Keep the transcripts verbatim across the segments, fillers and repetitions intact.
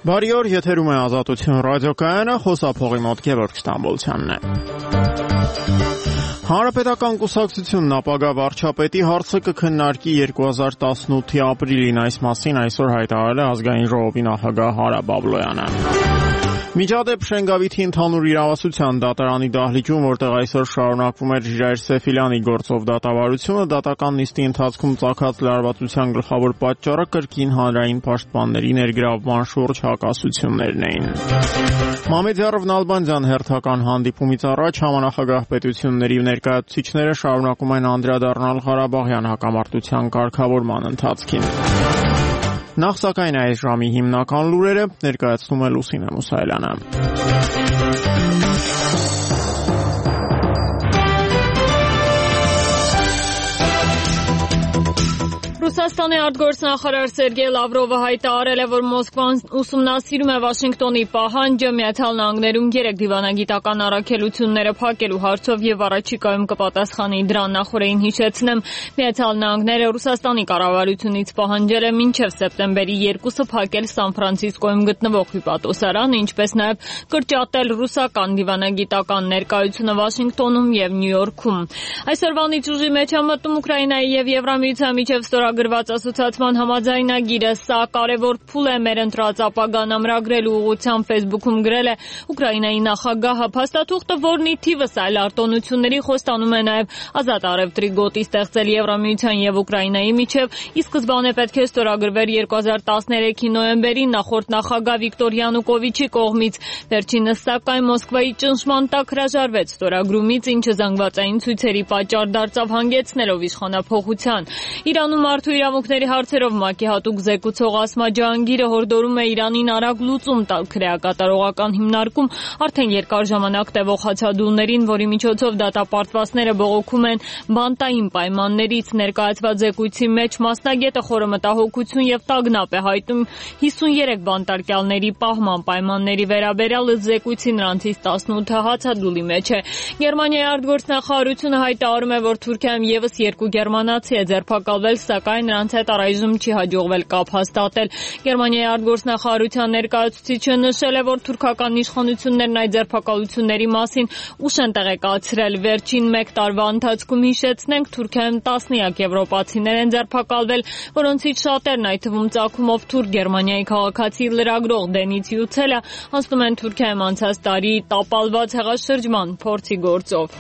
Բարի օր, եթերում է Ազատություն ռադիոկայանը, խոսափողի մոտ Գևորգ Ստամբոլցյանն է։ Հանրապետական կուսակցությունն ապագա վարչապետի հարցը կքննարկի երկու հազար տասնութի ապրիլին, այս մասին այսօր հայտարարել է ազգային ժողովի նախագահ Հարա Բաբլոյանը։ Միջադեպ Շենգավիթի ընդհանուր իրավասության դատարանի դահլիճում, որտեղ այսօր շարունակվում էր Ժիրայր Սեֆիլյանի գործով դատավարությունը, դատական նիստի ընթացքում ծագած լարվածության գլխավոր պատճառը կրկին հանրային պաշտպանների ներգրավման շուրջ հակասություններն էին։ Մամեդյարով Նալբանդյան հերթական հանդիպումից առաջ համանախագահ պետությունների ներկայացուցիչները շարունակում են անդրադառնալ Ղարաբաղյան հակամարտության կարգավորման ընթացքին։ Նախ սակայն այս ժամի հիմնական լուրերը ներկայացնում է Լուսինե Մուսայելյանը։ Ռուսաստանի արտգործնախարար Սերգեյ Լավրովը հայտարարել է, որ Մոսկվան ուսումնասիրում է Վաշինգտոնի պահանջը Միացյալ Նահանգներում երեք դիվանագիտական առաքելությունները փակելու հարցով եւ առաջիկայում կպատասխանի դրան։ Նախորդին հիշեցնեմ, Միացյալ Նահանգները Ռուսաստանի կառավարությունից պահանջել է մինչև սեպտեմբերի երկուսը փակել Սան Ֆրանցիսկոյում գտնվող հյուպատոսարանը, ինչպես նաեւ կրճատել ռուսական դիվանագիտական ներկայությունը Վաշինգտոնում եւ Նյու Յորքում։ Այսօրվանից ուժի մեջ է մտնում Ուկրաինայի եւ Եվրամիության միջև ստորագրված ասոցիացիան համաձայնագիրը։ Սա կարևոր փուլ է մեր ընտրած ապագան ամրագրելու ուղղությամբ Facebook-ում գրել է Ուկրաինայի նախագահը։ Փաստաթուղթը, որն ի թիվս այլ արտոնությունների խոստանում է նաև ազատ առևտրի գոտի ստեղծել Եվրամիության եւ Ուկրաինայի միջև, ի սկզբանե պետք է ստորագրվեր երկու հազար տասներեքի նոյեմբերին նախորդ նախագահ Վիկտոր Յանուկովիչի կողմից։ Վերջինս սակայն Մոսկվայի ճնշման տակ հրաժարվեց ստորագրումից, ինչը զանգվածային ցույցերի պատճառ դարձավ, հանգեցնելով իշխանափոխության։ Իրանում մարդու իրավունքների հարցերով ՄԱԿ-ի հատուկ զեկուցող Ասմա Ջահանգիրը հորդորում է Իրանին արագ լուծում տալ քրեակատարողական հիմնարկում արդեն երկար ժամանակ տևող հացադուլներին, որի միջոցով դատապարտվածները բողոքում են բանտային պայմաններից։ Ներկայացված զեկույցի մեջ մասնագետը խորը մտահոգություն եւ տագնապ է հայտնում հիսունյերեք բանտարկյալների պահման պայմանների վերաբերյալ, զեկույցի նրանցից տասնութը հացադուլի մեջ է։ Գերմանիայի արտգործնախարարությունը հայտարարում է, որ Թուրքիայում եւս երկու գերմանացի է ձերբակալվել, սակայն նրանց հետ առայժմ չի հաջողվել կապ հաստատել։ Գերմանիայի արտգործնախարարության ներկայացուցիչը նշել է, որ թուրքական իշխանություններն այդ ձերբակալությունների մասին ուշ են տեղեկացրել։ Վերջին մեկ տարվա ընթացքում, հիշեցնենք, Թուրքիայում տասնյակ եվրոպացիներ են ձերբակալվել, որոնցից շատերն, այդ թվում ծագումով թուրք Գերմանիայի քաղաքացի լրագրող Դենից Յուցելը, անցնում են Թուրքիայում անցած տարի տապալված հեղաշրջման փորձի գործով։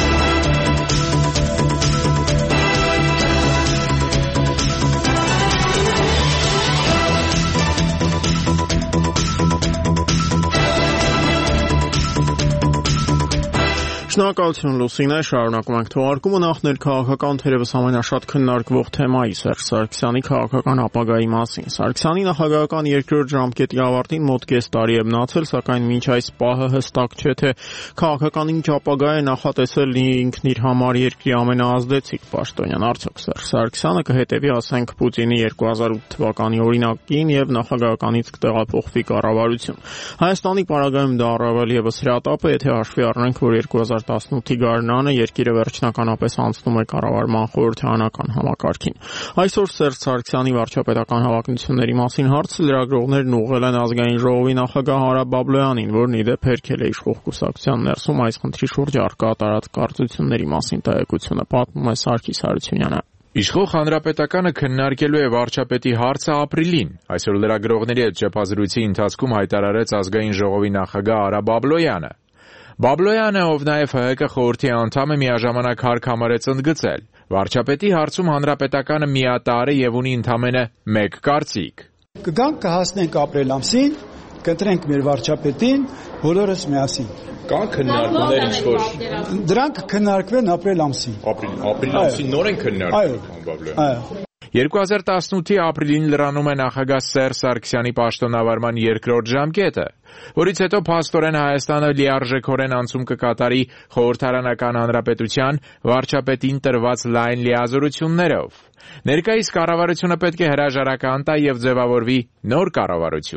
Շնորհակալություն Լուսինե, շարունակում ենք թողարկումը։ Նախ ներքաղաքական թերևս ամենաշատ քննարկվող թեմայի Սերժ Սարգսյանի քաղաքական ապագայի մասին։ Սարգսյանի նախագահական երկրորդ ժամկետի ավարտին մոտ կես տարի է մնացել, սակայն մինչ այս պահը հստակ չէ, թե քաղաքական ինչ ապագա է նախատեսել ինքն իր համար երկրի ամենաազդեցիկ պաշտոնյան։ Արդյոք Սերժ Սարգսյանը կհետևի, ասենք, Պուտինի երկու հազար ութ թվականի օրինակին եւ նախագահականից կտեղափոխվի կառավարություն։ Հայաստանի պարագայում դա առավել եւս հրատապ է, եթե հաշվի առնենք, որ երկու հազար տասնութի գարնանը երկիրը վերջնականապես անցնում է կառավարման խորհրդարանական համակարգին։ Այսօր Սերժ Սարգսյանի վարչապետական հավակնությունների մասին հարցը լրագրողներն ուղղել են ազգային ժողովի նախագահ Հարա Բաբլոյանին, որն ի դեպ հերքել է իշխող կուսակցության ներսում այս խնդրի շուրջ առկա տարած կարծությունների մասին տեղեկությունը, պատմում է Սարգիս Հարությունյանը։ Իշխող հանրապետականը քննարկելու է վարչապետի հարցը ապրիլին։ Այսօր լրագրողների հետ ճեպազրույցի ընթացքում հայտարարեց ազգային ժողովի նախագահ Հարա Բաբլոյանը։ Բաբլոյանը, ով նաև ՀՀԿ խորհրդի անդամ է, միաժամանակ հարկ համարեց ընդգծել. վարչապետի հարցում հանրապետականը միատարր է եւ ունի ընդամենը մեկ կարծիք։ Կգանք կհասնենք ապրիլ ամսին, կընտրենք մեր վարչապետին, բոլորս միասին։ Կան քննարկումներ ինչ-որ Դրանք քննարկվեն ապրիլ ամսին։ Ապրիլ ապրիլ ամսին նոր են քննարկվում, Բաբլոյան։ Այո։ երկու հազար տասնութի ապրիլին լրանում է նախագահ Սերժ Սարգսյանի պաշտոնավարման երկրորդ ժամկետը, որից հետո փաստորեն Հայաստանը լիարժեքորեն անցում կկատարի խորհրդարանական հանրապետության վարչապետին տրված լայն լիազորություններով։ Ներկայիս կառավարությունը պետք է հրաժարական տա եւ ձևավորվի նոր կառավարություն։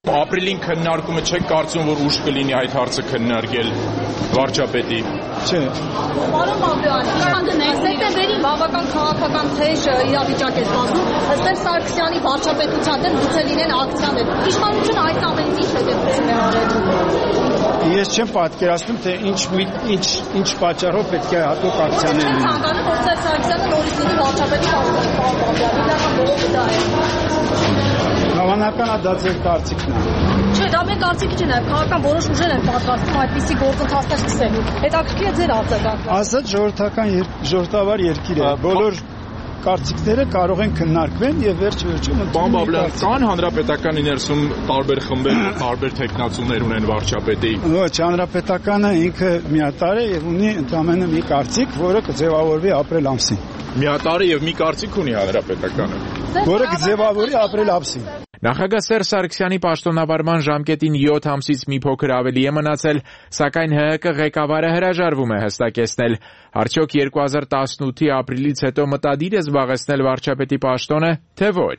Ապրիլին քննարկումը չեք կարծում, որ ուշ կլինի այդ հարցը քննարկել վարչապետի։ Չէ։ Պարոն Բաբլոյան, կանգնեք, սեպտեմբերին բավական քաղաքական թեժ իրավիճակ է ստացվում, Սերժ Սարգսյանի վարչապետության դեմ գուցե լինեն ակցիաներ։ Իշխանությունը այդ ամենից ինչ հետևություն է արել։ Ես չեմ պատկերացնում, թե ինչ ինչ ինչ պատճառով պետք է հատուկ ակցիաներ լինեն։ Ցանկանում որ Սերժ Սարգսյանը նորից լինի վարչապետի պաշտոնի, պարոն Բաբլոյան, իրական բողոքը դա է։ Հավանական է դա ձեր կարծիքն է։ Չէ, դա մեր կարծիքի չէ, նաև քաղաքական որոշ ուժեր են պատրաստվում այդպիսի գործընթացներ սկսելու։ Հետաքրքիր է ձեր արձագանքը։ Ազատ ժողովրդական ժողովրդավար երկիր է։ Բոլոր կարծիքները կարող են քննարկվել եւ վերջ-վերջում Պարոն Բաբլոյան, կան հանրապետականի ներսում տարբեր խմբեր, տարբեր տեխնացուներ ունեն վարչապետի։ Ոչ, հանրապետականը ինքը միատարր է եւ ունի ընդամենը մի կարծիք, որը կձևավորվի ապրիլ ամսին։ Միատարր եւ մի կարծիք ունի հանրապետականը, որը կձևավորի ապրիլ ամսին։ Նախագահ Սերժ Սարգսյանի պաշտոնավարման ժամկետին յոթ ամսից մի փոքր ավելի է մնացել, սակայն ՀՀԿ ղեկավարը հրաժարվում է հստակեցնել, արդյոք երկու հազար տասնութի ապրիլից հետո մտադիր է զբաղեցնել վարչապետի պաշտոնը, թե ոչ։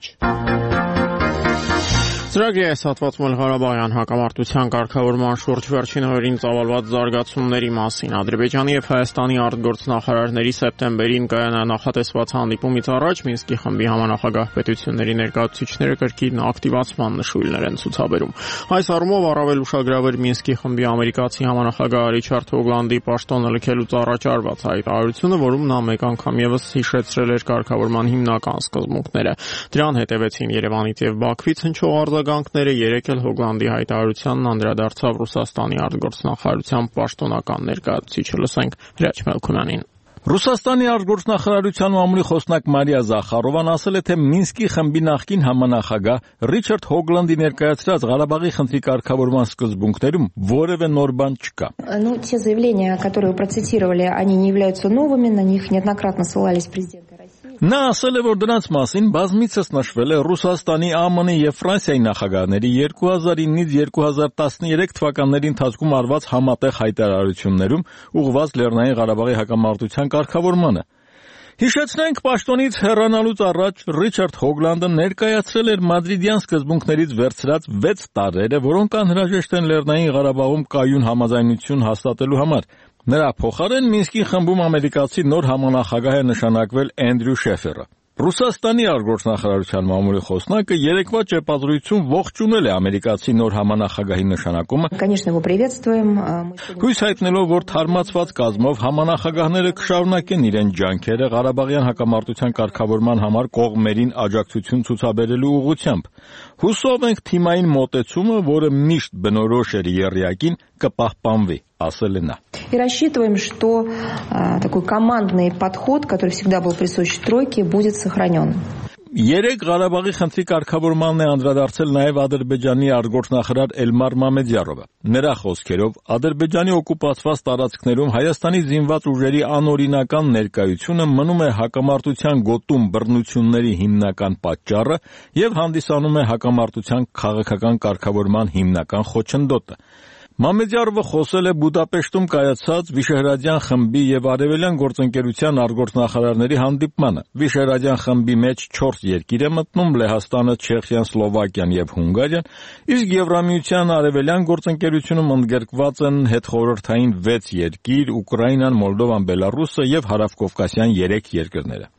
Ծրագրի այս հատվածում էլ Ղարաբաղյան հակամարտության կարգավորման շուրջ վերջին օրերին ծավալված զարգացումների մասին Ադրբեջանի եւ Հայաստանի արտգործնախարարների սեպտեմբերին կայանա նախատեսված հանդիպումից առաջ Մինսկի խմբի համանախագահ պետությունների ներկայացուցիչները կրկին ակտիվացման նշույլներ են ցուցաբերում։ Այս առումով առավել ուշագրավ էր Մինսկի խմբի ամերիկացի համանախագահ Ռիչարդ Հոգլանդի պաշտոնը լքելուց առաջ արված հայտարարությունը, որում նա մեկ անգամ եւս հիշեցրել էր կարգավորման հիմնական սկզբունքները։ Դրան հետևեցին Երևանից եւ Բաքվից հնչող արձագանքները, երեկ էլ Հոգլանդի հայտարարությանն անդրադարձավ Ռուսաստանի արտգործնախարարության պաշտոնական ներկայացուցիչը, լսենք Հրաչ Մելքոնյանին։ Ռուսաստանի արտգործնախարարության մամուլի խոսնակ Մարիա Զախարովան ասել է, թե Մինսկի խմբի նախկին համանախագահ Ռիչարդ Հոգլանդի ներկայացրած Ղարաբաղի խնդրի կարգավորման սկզբունքներում որևէ նոր բան չկա։ Ну, те заявления, которые процитировали, они не являются новыми, на них неоднократно ссылались президенты России. Նա ասել է, որ դրանց մասին բազմիցս նշվել է Ռուսաստանի, ԱՄՆ-ի եւ Ֆրանսիայի նախագահների երկու հազար իննից երկու հազար տասներեք թվականների ընթացքում արված համատեղ հայտարարություններում ուղղված Լեռնային Ղարաբաղի հակամարտության կարգավորմանը։ Հիշեցնենք, պաշտոնից հեռանալուց առաջ Ռիչարդ Հոգլանդը ներկայացրել էր մադրիդյան սկզբունքներից վերցրած վեց տարրերը, որոնք անհրաժեշտ են Լեռնային Ղարաբաղում կայուն համաձայնություն հաստատելու համար։ Նրա փոխարեն Մինսկի խմբում ամերիկացի նոր համանախագահ է նշանակվել Էնդրյու Շեֆերը։ Ռուսաստանի արտգործնախարարության մամուլի խոսնակը երեկվա ճեպազրույցում ողջունել է ամերիկացի նոր համանախագահի նշանակումը։ Конечно, его приветствуем. Հույս հայտնելով, որ թարմացված կազմով համանախագահները կշարունակեն իրեն ջանքերը Ղարաբաղյան հակամարտության կարգավորման համար կողմերին աջակցություն ցուցաբերելու ուղղությամբ։ Հուսով ենք թիմային մոտեցումը, որը միշտ բնորոշ էր եռյակին, կպահպանվի, ասել է նա։ И рассчитываем, что а, такой командный подход, который всегда был присущ тройке, будет сохранен. Երեք Ղարաբաղի խնդրի կարգավորմանն է անդրադարձել նաև Ադրբեջանի արտգործնախարար Էլմար Մամեդյարովը։ Նրա խոսքերով Ադրբեջանի օկուպացված տարածքներում Հայաստանի զինված ուժերի անօրինական ներկայությունը մնում է հակամարտության գոտում բռնությունների հիմնական պատճառը եւ հանդիսանում է հակամարտության քաղաքական կարգավորման հիմնական խոչընդոտը։ Մամեդյարովը խոսել է Բուդապեշտում կայացած Վիշեհրադյան խմբի եւ Արևելյան գործընկերության արտգործնախարարների հանդիպմանը։ Վիշեհրադյան խմբի մեջ չորս երկիր է մտնում՝ Լեհաստանը, Չեխիան, Սլովակիան եւ Հունգարիան, իսկ Եվրամիության Արևելյան գործընկերությունում ընդգրկված են հետխորհրդային վեց երկիր՝ Ուկրաինան, Մոլդովան, Բելարուսը եւ Հարավկովկասյան երեք երկրները։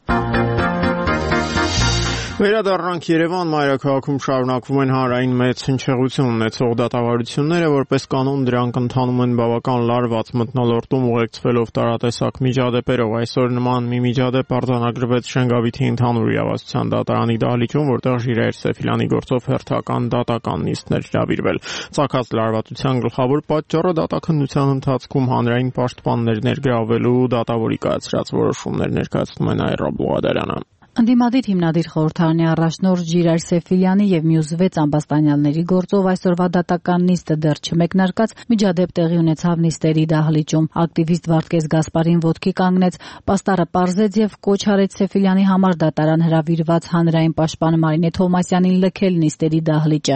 Վերադառնանք Երևան, մայրաքաղաքում շարունակվում են հանրային մեծ հնչեղություն ունեցող դատավարությունները, որպես կանոն դրանք ընթանում են բավական լարված մթնոլորտում ուղեկցվելով տարատեսակ միջադեպերով։ Այսօր նման մի միջադեպ արձանագրվեց Շենգավիթի ընդհանուր իրավասության դատարանի դահլիճում, որտեղ Ժիրայր Սեֆիլյանի գործով հերթական դատական նիստներ հրավիրվել։ Ցակած լարվածության գլխավոր պատճառը դատաքննության ընթացքում հանրային պաշտպաններ ներգրավելու դատավորի կայացրած որոշումներ ներկայացնում է Նաիրա Բուղադարյանը։ Ընդդիմադիր հիմնադիր խորհրդարանի առաջնորդ Ժիրայր Սեֆիլյանի եւ մյուս վեց ամբաստանյալների գործով այսօրվա դատական նիստը դեռ չմեկնարկած միջադեպ տեղի ունեցավ նիստերի դահլիճում։ Ակտիվիստ Վարդգես Գասպարին ոտքի կանգնեց, պաստառը պարզեց եւ կոչ արեց Սեֆիլյանի համար դատարան հրավիրված հանրային պաշտպան Մարինե Թովմասյանին լքել նիստերի դահլիճը։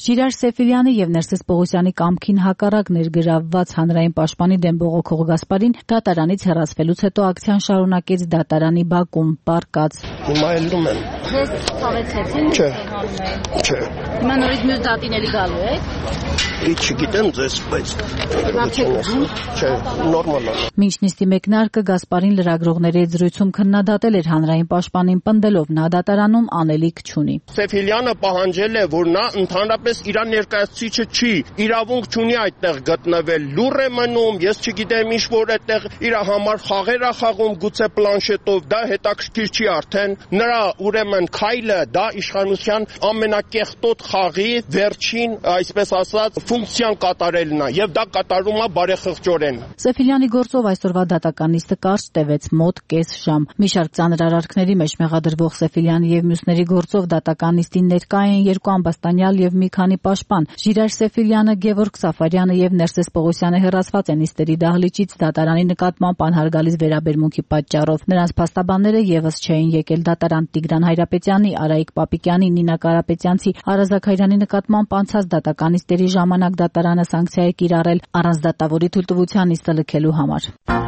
Ժիրայր Սեֆիլյանի եւ Ներսես Պողոսյանի կամքին հակառակ ներգրավված հանրային պաշտպանի դեմ բողոքող Գասպարին դատարանից հեռացվելուց հետո ակցիան շարունակեց դատարանի բակում, պառկած։ Հիմա ելնում եմ։ Ձեզ ցավեցեցին։ Չէ։ Չէ։ Հիմա նորից մյուս դատիների գալու եք։ Ինչ չգիտեմ ձեզ, բայց չէ, նորմալ է։ Մինչ նիստի մեկնարկը Գասպարին լրագրողների հետ զրույցում քննադատել էր հանրային պաշտպանին, պնդելով նա դատարանում անելիք չունի։ Սեֆիլյանը պահանջել է, որ նա ընդհանրապես իր ներկայացուցիչը չի, իրավունք չունի այդտեղ գտնվել, լուռ է մնում, ես չգիտեմ ինչ որ այդտեղ իր համար խաղեր է խաղում, գուցե պլանշետով, դա հետաքրքիր չի արդեն։ Նրա ուրեմն քայլը դա իշխանության ամենակեղտոտ խաղի վերջին, այսպես ասած, ֆունկցիան կատարելն է, եւ դա կատարում է բարեխղճորեն։ Սեֆիլյանի գործով այսօրվա դատական նիստը կարճ տևեց մոտ կես ժամ։ Մի շարք ծանր արարքների մեջ մեղադրվող Սեֆիլյանի եւ մյուսների գործով դատական նիստին ներկա էին երկու ամբաստանյալ եւ մի քանի պաշտպան։ Ժիրայր Սեֆիլյանը, Գևորգ Սաֆարյանը եւ Ներսես Պողոսյանը հեռացված են նիստերի դահլիճից դատարանի նկատմամբ անհարգալից վերաբերմունքի պատճառով։ Նրանց փաստաբանները եւս չէին եկել դատարան։ Տիգրան Հայրապետյանի, Արայիկ Պապիկյանի, Նինա Կարապետյանցի, Արազակ Հայրյանի նկատմամբ անցած դատական նիստերի ժամանակ դատարանը սանկցիա է կիրառել առանց դատավորի թույլտվության նիստը լքելու համար։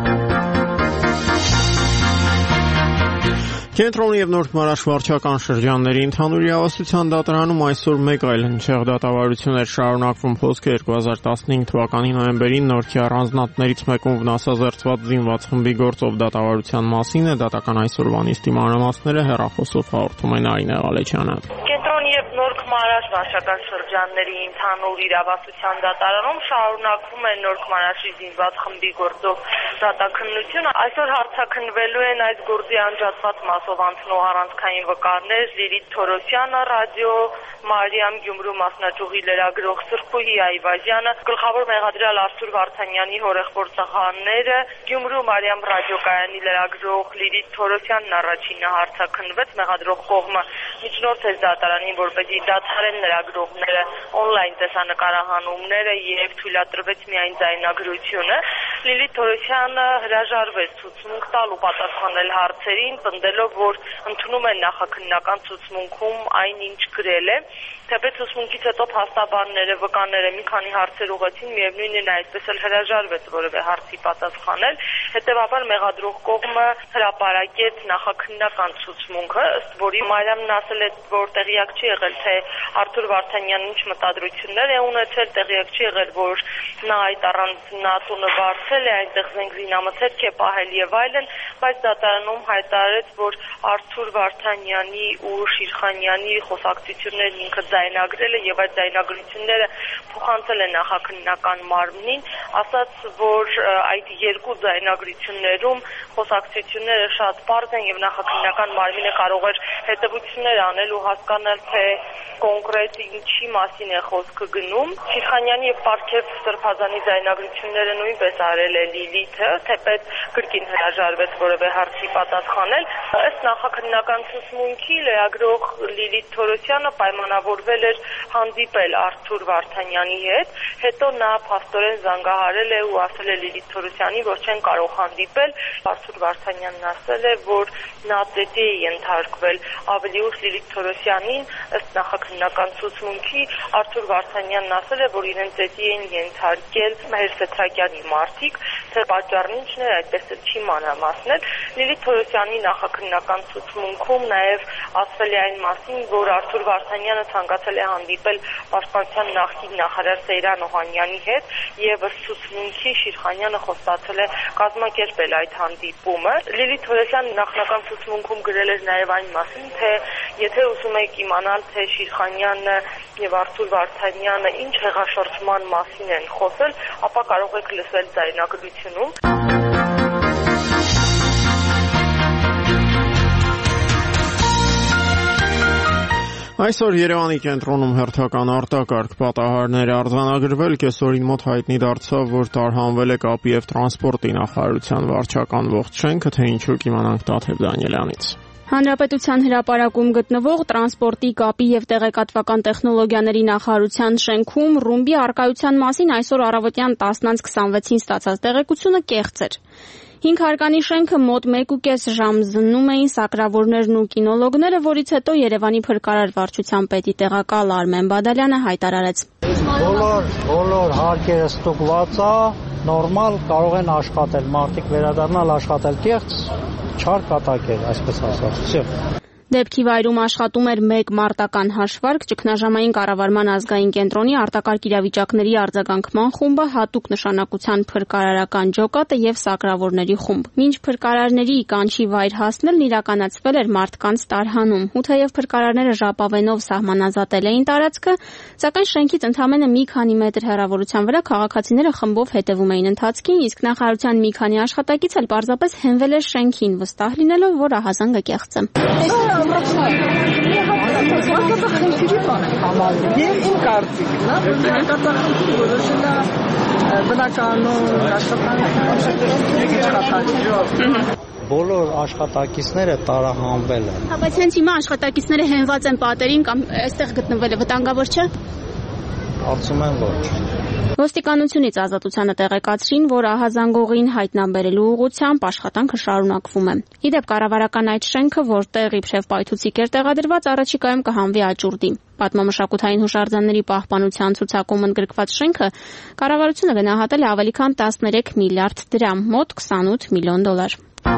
Կենտրոնի եւ Նորդ Մարաշ վարչական շրջանների ընդհանուր իրավասության դատարանում այսօր մեկ այլ հնչեղ դատավարություն էր շարունակվում։ Խոսքը երկու հազար տասնհինգ թվականի նոյեմբերին Նորքի առանձնատներից մեկում վնասազերծված զինված խմբի գործով դատավարության մասին է դատական այսօրվա նիստի մանրամասները հեռախոսով հաղորդում է Նարինե Ղալեչյանը։ Կենտրոնի եւ Նորք Մարաշ վարչական շրջանների ընդհանուր իրավասության դատարանում շարունակվում է Նորք Մարաշի զինված խմբի գործով դատաքննությունը։ Այսօր հարցաքննվելու են այս գործի անջատված մասով անցնող առանցքային վկարներ Լիլիթ Թորոսյանը, ռադիո Մարիամ Գյումրու մասնաճյուղի լրագրող Սրբուհի Այվազյանը, գլխավոր մեղադրյալ Արթուր Վարդանյանի հորեղբոր ծխաները, Գյումրու Մարիամ ռադիոկայանի լրագրող Լիլիթ Թորոսյանն առաջինը հարցաքննվեց, մեղադրող կողմը միջնորդեց դատարանին, որպեսզի դադարեն լրագրողները օնլայն տեսանկարահանումները եւ թույլատրվեց միայն ձայնագրությունը։ Լիլիթ Թորոսյանը հրաժարվեց ցուցմունք տալ ու պատասխանել հարցերին, պնդելով, որ ընդունում է նախաքննական ցուցմունքում այն, ինչ գրել է։ Թեպետ ցուցմունքից հետո փաստաբանները, վկաները մի քանի հարցեր ուղղեցին, միևնույնն է նա այդպես էլ հրաժարվեց որևէ հարցի պատասխանել։ Հետևաբար մեղադրող կողմը հրապարակեց նախաքննական ցուցմունքը, ըստ որի Մարիամն ասել է, որ տեղյակ չի եղել, թե Արթուր Վարդանյանն ինչ մտադրություններ է ունեցել, տեղյակ չի եղել, որ նա այդ առանձնատունը վարձել է, այնտեղ զենք զինամթերք է պահել եւ այլն, բայց դատարանում հայտարարեց, որ Արթուր Վարդանյանի ու Շիրխանյանի խոսակցություններն ինքը ձայնագրել է եւ այդ ձայնագրությունները փոխանցել է նախաքննական մարմնին, ասաց, որ այդ երկու ձայնագրություններում խոսակցությունները շատ պարզ են եւ նախաքննական մարմինը կարող էր հետևություններ անել ու հասկանալ, թե կոնկրետ ինչի մասին է խոսքը գնում։ Շիրխանյանի եւ Պարքև Սրբազանի ձայնագրությունները նույնպես արել է Լիլիթը, թեպետ գրքին հրաժարվեց որևէ հարցի պատասխանել։ Ըստ նախաքննական ցուցմունքի լրագրող Լիլիթ Թորոսյանը պայմանավորվել էր հանդիպել Արթուր Վարդանյանի հետ, հետո նա փաստորեն զանգահարել է ու ասել է Լիլիթ Թորոսյանին, որ չեն կարող հանդիպել։ Արթուր Վարդանյանն ասել է, որ նա պետք է ենթարկվել ավելի ուշ Լիլիթ Թորոսյանին, ըստ նախաքննական ցուցմունքի Արթուր Վարդանյանն ասել է, որ իրեն պետք է ենթարկել Մհեր Սեթրակյանի մարդիկ, թե պատճառն ինչն էր, այդպես էլ չի մանրամասնել։ Լիլիթ Թորոսյանի նախաքննական ցուցմունքում նաև ասվել է այն մասին, որ Արթուր Վարդանյանը ցանկացել է հանդիպել Պաշտպանության նախկին նախարար Սեյրան Օհանյանի հետ եւ ըստ ցուցմունքի Շիրխանյանը խոստացել է կազմակերպել այդ հանդիպումը։ Լիլիթ Թորոսյանը նախնական ցուցմունքում գրել էր նաև այն մասին, թե եթե ուզում եք իմանալ, թե Շիրխանյանը եւ Արթուր Վարդանյանը ինչ հեղաշրջման մասին են խոսել, ապա կարող եք լսել ձայնագրությունում։ Այսօր Երևանի կենտրոնում հերթական արտակարգ պատահարներ արձանագրվել, կեսօրին մոտ հայտնի դարձավ, որ տարհանվել է կապի եւ տրանսպորտի նախարարության վարչական ողջ շենքը, թե ինչու կիմանանք Տաթև Դանիելյանից։ Հանրապետության հրապարակում գտնվող տրանսպորտի, կապի եւ տեղեկատվական տեխնոլոգիաների նախարարության շենքում ռումբի առկայության մասին այսօր առավոտյան տասն անց քսանվեցին ստացած տեղեկությունը կեղծ էր։ Հինգ հարկանի շենքը մոտ մեկ ու կես ժամ զննում էին սակրավորներն ու կինոլոգները, որից հետո Երևանի փրկարար վարչության պետի տեղակալ Արմեն Բադալյանը հայտարարեց. Բոլոր բոլոր հարկերը ստուգված է, նորմալ կարող են աշխատել, մարդիկ վերադառնալ աշխատել, կեղծ չար կատակեր, այսպես ասած, всё. Դեպքի վայրում աշխատում էր մեկ մարտական հաշվարկ, ճգնաժամային կառավարման ազգային կենտրոնի արտակարգ իրավիճակների արձագանքման խումբը, հատուկ նշանակության փրկարարական ջոկատը եւ սակրավորների խումբ։ Մինչ փրկարարների կանչի վայր հասնելն իրականացվել էր մարդկանց տարհանում։ Ու թեև փրկարարները ժապավենով սահմանազատել էին տարածքը, սակայն շենքից ընդամենը մի քանի մետր հեռավորության վրա քաղաքացիները խմբով հետևում էին ընթացքին, իսկ նախարարության մի քանի աշխատակից էլ պարզապես հենվել էր շենքին, վստահ լինելով, որ ահազանգը կեղծ է։ Եվ իմ կարծիքն է, որ ներկայացուցիչը որոշել է բնականոն աշխատանքներ։ Բոլոր աշխատակիցները տարահանվել են։ Հա, բայց հենց հիմա աշխատակիցները հենված են պատերին կամ այստեղ գտնվելը վտանգավոր չէ։ Կարծում եմ ոչ։ Ոստիկանությունից ազատությանը տեղեկացրին, որ ահազանգողին հայտնաբերելու ուղղությամբ աշխատանքը շարունակվում է։ Իդեպ կառավարական այդ շենքը, որտեղ իբրև պայթուցիկ էր տեղադրված, առաջիկայում կհանվի աճուրդի։ Պատմամշակութային հուշարձանների պահպանության ցուցակում ընդգրկված շենքը կառավարությունը գնահատել է ավելի քան տասներեք միլիարդ դրամ, մոտ քսանութ միլիոն դոլար։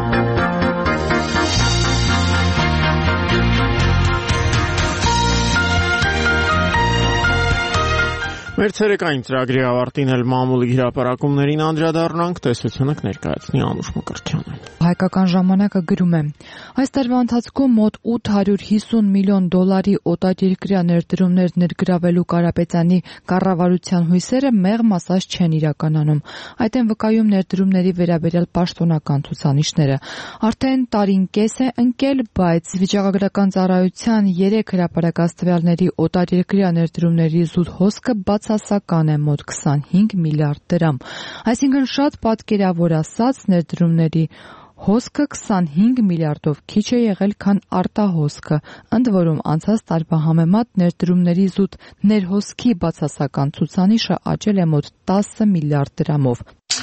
Մեր ցերեկային ծրագրի ավարտին էլ մամուլի հրապարակումներին անդրադառնանք, տեսությունը կներկայացնի Անուշ Մկրտչյանը։ Հայկական ժամանակը գրում է. այս տարվա ընթացքում մոտ ութ հարյուր հիսուն միլիոն դոլարի օտարերկրյա ներդրումներ ներգրավելու Կարապետյանի կառավարության հույսերը մեղմ ասած չեն իրականանում։ Այդ են վկայում ներդրումների վերաբերյալ պաշտոնական ցուցանիշները։ Արդեն տարին կես է ընկել, բայց վիճակագրական ծառայության երեք հրապարակած տվյալների օտարերկրյա ներդրումների զուտ հոսքը բացասական է, մոտ քսանհինգ միլիարդ դրամ։ Այսինքն շատ պատկերավոր ասած ներդրումների հոսքը քսանհինգ միլիարդով քիչ է եղել, քան արտահոսքը, ընդ որում անցած տարվա համեմատ ներդրումների զուտ ներհոսքի բացասական ցուցանիշը աճել է մոտ տասը միլիարդ դրամով։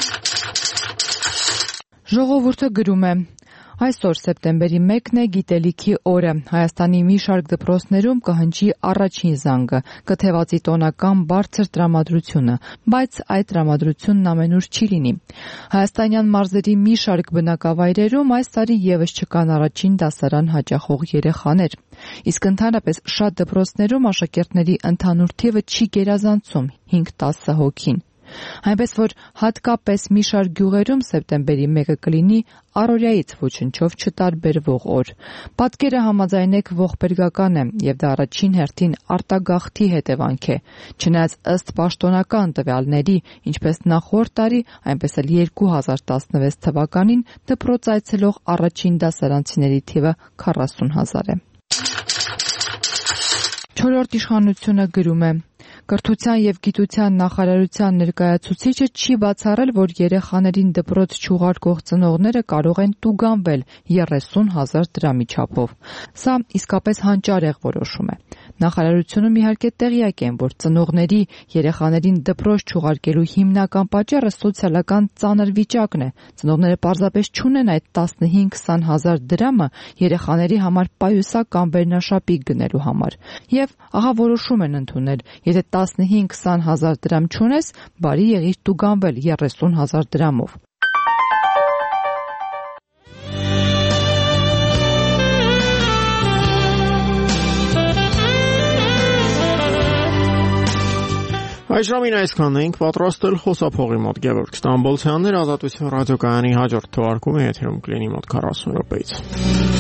Ժողովուրդը գրում է. Այսօր սեպտեմբերի մեկն է գիտելիքի օրը։ Հայաստանի մի շարք դպրոցներում կհնչի առաջին զանգը, կթևածի տոնական բարձր տրամադրությունը, բայց այդ տրամադրությունն ամենուր չի լինի։ Հայաստանյան մարզերի մի շարք բնակավայրերում այս տարի եւս չկան առաջին դասարան հաճախող երեխաներ։ Իսկ ընդհանրապես շատ դպրոցներում աշակերտների ընդհանուր թիվը չի գերազանցում հինգ-տասը հոգին։ Այնպես որ հատկապես մի շարք գյուղերում սեպտեմբերի մեկը կլինի առօրյայից ոչնչով չտարբերվող օր։ Պատկերը համաձայնեք ողբերգական է եւ դա առաջին հերթին արտագաղթի հետևանք է։ Չնայած ըստ պաշտոնական տվյալների, ինչպես նախորդ տարի, այնպես էլ երկու հազար տասնվեց թվականին դպրոց այցելող առաջին դասարանցիների թիվը քառասուն հազար է։ Չորրորդ իշխանությունը գրում է. Կրթության եւ գիտության նախարարության ներկայացուցիչը չի բացառել, որ երեխաներին դպրոց չուղարկող ծնողները կարող են տուգանվել երեսուն հազար դրամի չափով։ Սա իսկապես հանճարեղ որոշում է։ Նախարարությունում իհարկե տեղյակ են, որ ծնողների երեխաներին դպրոց չուղարկելու հիմնական պատճառը սոցիալական ծանր վիճակն է։ Ծնողները պարզապես չունեն այդ տասնհինգ-քսան հազար դրամը երեխաների համար պայուսակ վերնաշապիկ գնելու համար։ Եվ ահա որոշում են ընդունել, եթե տասնհինգ-քսան հազար դրամ չունես, բարի եղիր տուգանվել երեսուն հազար դրամով։ Այս ժամին այսքանն էինք պատրաստել խոսափողի մոտ Գևորգ Ստամբոլցյանն էր, Ազատություն ռադիոկայանի հաջորդ թողարկումը եթերում կլինի մոտ քառասուն րոպեից։